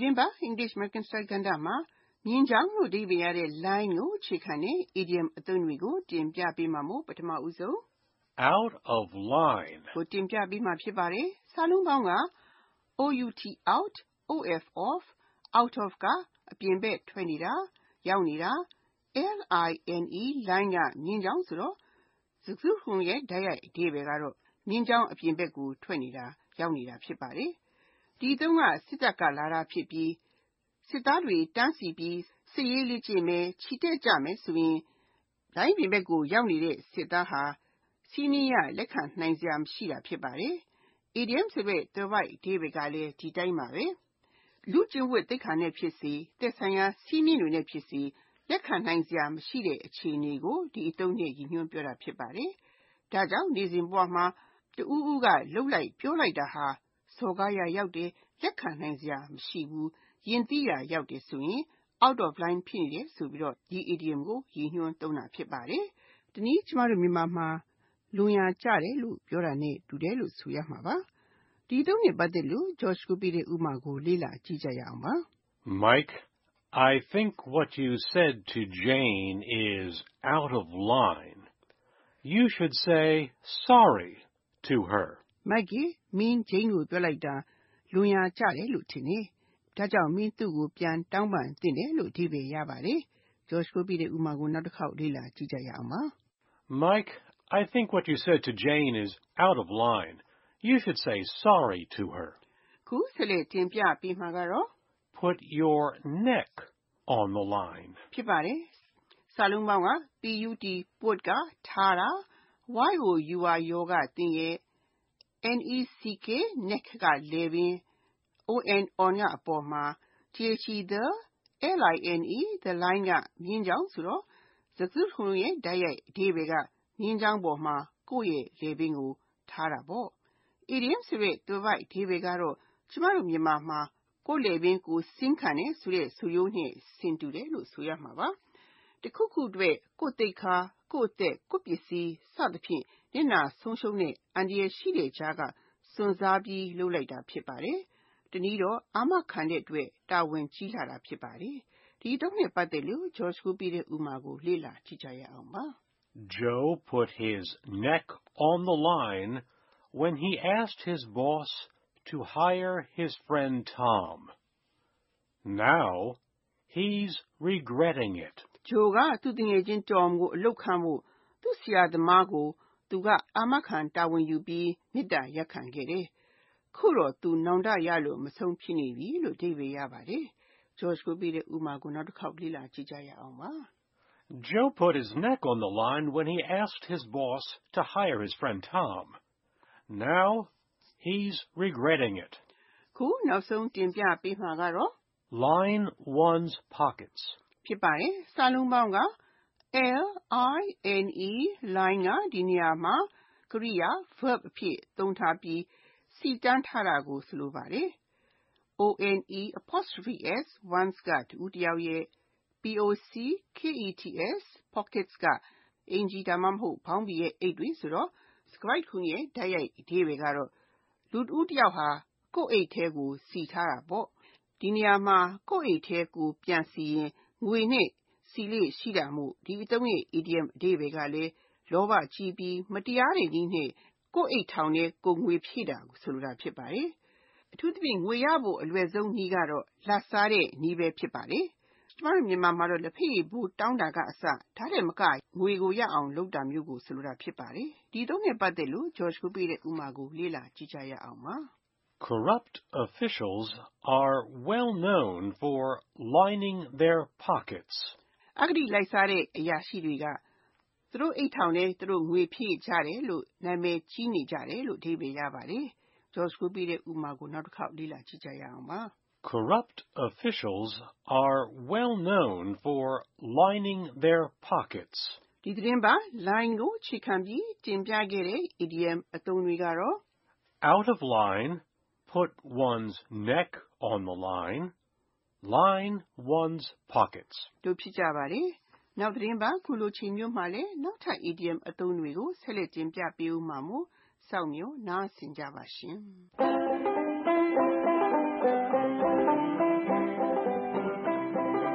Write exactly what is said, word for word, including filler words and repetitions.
သတင်းပါ English American Style ကဏ္ဍမှာမြင်းချောင်းလို့အဓိပ္ပာယ်ရတဲ့ line ကိုအခြေခံတဲ့ idiom အသုံးတွေကိုတင်ပြပေးမှာမို့ပထမဦးဆုံး out of line ကိုတင်ပြပေးမှာဖြစ်ပါတယ်။စာလုံးပေါင်းက out, out, of, off, out of ကအပြင်ဘက်ထွက်နေတာရောက်နေတာ line, line ကမြင်းချောင်းဆိုတော့စကားစုတခုလုံးရဲ့တိုက်ရိုက်အဓိပ္ပာယ်ကတော့မြင်းချောင်းအပြင်ဘက်ကိုထွက်နေတာရောက်နေတာဖြစ်ပါတယ်။ဒီအသုံးကစစ်တပ်ကလာတာဖြစ်ပြီးစစ်သားတွေတန်းစီပြီးစစ်ရေးလေ့ကျင့်မယ်ချီတက်ကြမယ်ဆိုရင်လိုင်းပြင်ဘက်ကိုရောက်နေတဲ့စစ်သားဟာစီးနင်းရလက်ခံနိုင်စရာမရှိတာဖြစ်ပါတယ်။ idiom ဆိုတဲ့သွယ်ဝိုက်အဓိပ္ပာယ်ကလည်းဒီတိုင်းပါပဲ။လူကျင့်ဝတ်သိက္ခာနဲ့ဖြစ်စေသက်ဆိုင်ရာစီးနင်းတွေနဲ့ဖြစ်စေလက်ခံနိုင်စရာမရှိတဲ့အခြေအနေကိုဒီအသုံးနဲ့ရည်ညွှန်းပြောတာဖြစ်ပါတယ်။ဒါကြောင့်နေစဉ်ဘဝမှာတဦးဦးကလှုပ်လိုက်ပြောလိုက်တာဟာစော်ကားရရောက်တယ်လက်ခံနိုင်စရာမရှိဘူးယဉ်သိရာရောက်တယ်ဆိုရင် out of line ဖြစ်နေတယ်ဆိုပြီးတော့ဒီ idiom ကိုရည်ညွှန်းသုံးတာဖြစ်ပါတယ်။ဒီနည်းကျမတို့မြန်မာမှာလွန်ရာကျတယ်လို့ပြောတာနဲ့တူတယ်လို့ဆိုရမှာပါ။ဒီအသုံးနဲ့ပတ်သက်လို့ George ကိုပေးတဲ့ဥပမာကိုလေ့လာကြည့်ကြရအောင်ပါ။ Mike, I think what you said to Jane is out of line. You should say sorry to her. Mike မင်း Jane ကိုပြောလိုက်တာလွန်ရာကျတယ်လို့ထင်တယ်။ဒါကြောင့်မင်းသူ့ကိုပြန်တောင်းပန်သင့်တယ်လို့အဓိပ္ပာယ်ရပါတယ်။ George ကိုပေးတဲ့ဥပမာကိုနောက်တစ်ခေါက်လေ့လာကြည့်ကြရအောင်ပါ။ Mike, I think what you said to Jane is out of line. You should say sorry to her. ခုဆက်လက်တင်ပြပေးမှာကတော့ Put your neck on the line. ဖြစ်ပါတယ်။စာလုံးပေါင်းက put put ကထားတာ your your ကသင်ရဲ့ neck neck ကလည်ပင် on on ကအပေါ်မှာ the line the line ကမြင်းချောင်းဆိုတော့စကားစုတခုလုံးရဲ့တိုက်ရိုက်အဓိပ္ပာယ်ကမြင်းချောင်းပေါ်မှာကိုယ့်ရဲ့လည်ပင်ကိုထားတာပေါ့။ idiom ဆိုတဲ့သွယ်ဝိုက်အဓိပ္ပာယ်ကတော့ကျမတို့မြန်မာမှာကိုယ့်လည်ပင်ကိုဆင်းခံတယ်ဆိုတဲ့ဆိုရိုးနဲ့ဆင်တူတယ်လို့ဆိုရမှာပါ။တခုခုအတွက်ကိုယ့်သိက္ခာကိုယ့်အသက်ကိုယ့်ပစ္စည်းစသဖြင့်မျက်နှာဆုံးရှုံးတဲ့အန္တရာယ်ရှိတဲ့ကြားကစွန့်စားပြီးလုပ်လိုက်တာဖြစ်ပါတယ်။တနည်းတော့အာမခံတဲ့အတွက်တာဝန်ကြီးလာတာဖြစ်ပါတယ်။ဒီအသုံးနဲ့ပတ်သက်လို့ George ကိုပေးတဲ့ဥပမာကိုလေ့လာကြည့်ကြရအောင်ပါ။ Joe put his neck on the line when he asked his boss to hire his friend Tom. Now he's regretting it. Joe ကသူ့တငယ်ချင်း Tom ကိုအလုပ်ခန့်ဖို့သူ့ဆရာသမားကိုသူကအာမခံတာဝန်ယူပြီးမေတ္တာရပ်ခံခဲ့တယ်။ခုတော့သူနောင်တရလို့မဆုံးဖြစ်နေပြီလို့အဓိပ္ပာယ်ရပါတယ်။ George ကိုပေးတဲ့ဥပမာကိုနောက်တစ်ခေါက်လေ့လာကြည့်ကြရအောင်ပါ။ Joe put his neck on the line when he asked his boss to hire his friend Tom. Now he's regretting it. ခုနောက်ဆုံးတင်ပြပေးမှာကတော့ line one's pockets. ဖြစ်ပါတယ်။စာလုံးပေါင်းက line line ကဒီနေရာမှာကရိယာ verb အဖြစ်သုံးထားပြီးစီတန်းထားတာကိုဆိုလိုပါတယ်။ one apostrophe s one's ကတဦးတယောက်ရဲ့ pockets pockets ကအင်္ကျီဒါမှမဟုတ်ဘောင်းဘီရဲ့အိတ်တွေဆိုတော့စကားတစ်ခုရဲ့တိုက်ရိုက်အဓိပ္ပာယ်ကတော့လူတဦးတယောက်ဟာကိုယ့်အိတ်ထဲကိုစီထားတာပေါ့။ဒီနေရာမှာကိုယ့်အိတ်ထဲကိုပြန်စီရင်ငွေနဲ့စီလေ့ရှိတာမို့ဒီအသုံးရဲ့ idiom အဓိပ္ပာယ်ကလည်းလောဘကြီးပြီးမတရားတဲ့နည်းနဲ့ကိုယ့်အိတ်ထောင်ထဲကိုငွေဖြည့်တာကိုဆိုလိုတာဖြစ်ပါတယ်။အထူးသဖြင့်ငွေရဖို့အလွယ်ဆုံးနည်းကတော့လာဘ်စားတဲ့နည်းပဲဖြစ်ပါတယ်။ကျမတို့မြန်မာမှာတော့လက်ဖက်ရည်ဖိုးတောင်းတာကအစဒါထက်မကငွေကိုရအောင်လုပ်တာမျိုးကိုဆိုလိုတာဖြစ်ပါတယ်။ဒီအသုံးနဲ့ပတ်သက်လို့ George ကိုပေးတဲ့ဥပမာကိုလေ့လာကြည့်ကြရအောင်ပါ။ Corrupt officials are well known for lining their pockets. အဂတိလိုက်စားတဲ့အရာရှိတွေကသူတို့အိတ်ထောင်ထဲသူတို့ငွေဖြည့်ကြတယ်လို့နာမည်ကြီးနေကြတယ်လို့အဓိပ္ပာယ်ရပါတယ်။ George ကိုပေးတဲ့ဥပမာကိုနောက်တစ်ခေါက်လေ့လာကြည့်ကြရအောင်ပါ။ Corrupt officials are well known for lining their pockets. ဒီသတင်းပါ line ကိုအခြေခံပြီးတင်ပြခဲ့တဲ့ idiom အသုံးတွေကတော့ out of line, put one's neck on the line, line one's pockets. တို့ဖြစ်ကြပါတယ်။နောက်သတင်းပါခုလိုချိန်မျိုးမှာလည်းနောက်ထပ် idiom အသုံးတွေကိုဆက်လက်တင်ပြပေးဦးမှာမို့စောင့်မျှော်နားဆင်ကြပါရှင်။